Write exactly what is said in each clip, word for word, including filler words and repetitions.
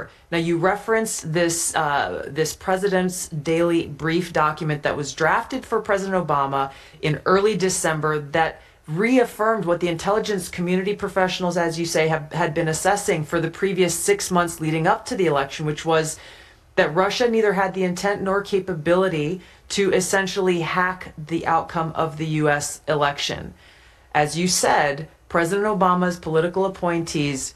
Now, you referenced this uh, this President's Daily Brief document that was drafted for President Obama in early December that reaffirmed what the intelligence community professionals, as you say, have had been assessing for the previous six months leading up to the election, which was that Russia neither had the intent nor capability to essentially hack the outcome of the U S election. As you said, President Obama's political appointees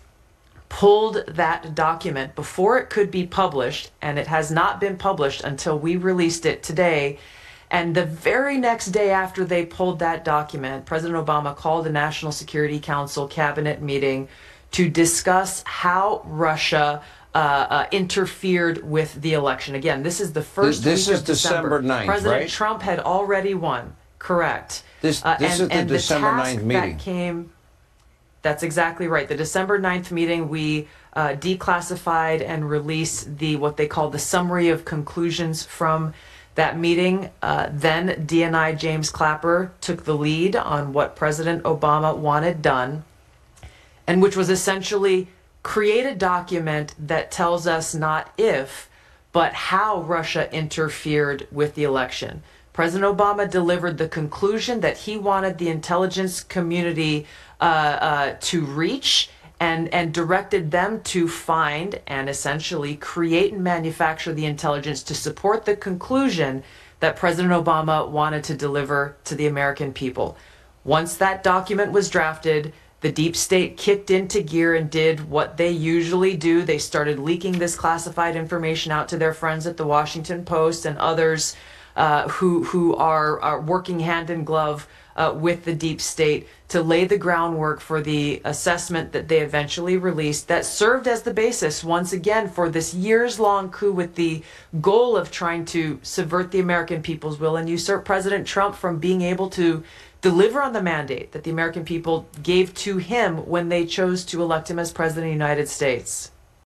pulled that document before it could be published, and it has not been published until we released it today. And the very next day after they pulled that document, President Obama called a National Security Council cabinet meeting to discuss how Russia uh, uh, interfered with the election. Again, this is the first this, this week is of December. December ninth, President right? Trump had already won. Correct. This, uh, this and, is the and December the ninth task meeting. That came, that's exactly right. The December ninth meeting, we uh, declassified and released the what they call the summary of conclusions from that meeting. Uh, then D N I James Clapper took the lead on what President Obama wanted done, and which was essentially create a document that tells us not if, but how Russia interfered with the election. President Obama delivered the conclusion that he wanted the intelligence community uh, uh, to reach and, and directed them to find and essentially create and manufacture the intelligence to support the conclusion that President Obama wanted to deliver to the American people. Once that document was drafted, the deep state kicked into gear and did what they usually do. They started leaking this classified information out to their friends at the Washington Post and others uh, who, who are, are working hand in glove uh, with the deep state to lay the groundwork for the assessment that they eventually released that served as the basis, once again, for this years-long coup with the goal of trying to subvert the American people's will and usurp President Trump from being able to deliver on the mandate that the American people gave to him when they chose to elect him as President of the United States.